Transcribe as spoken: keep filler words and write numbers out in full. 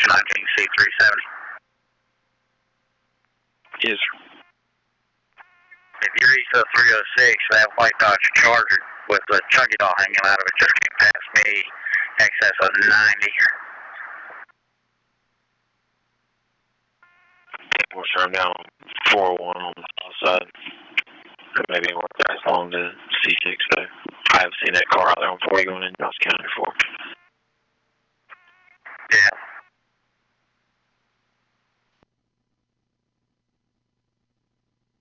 nineteen C three seventy. Yes, sir. If you're east of three oh six, that white Dodge Charger with the chunky doll hanging out of it just came past me, excess of ninety. We're starting down four oh one on the south side. Maybe it won't pass along to C six, though. I haven't seen that car out there on forty going in Johnson County before. Yeah.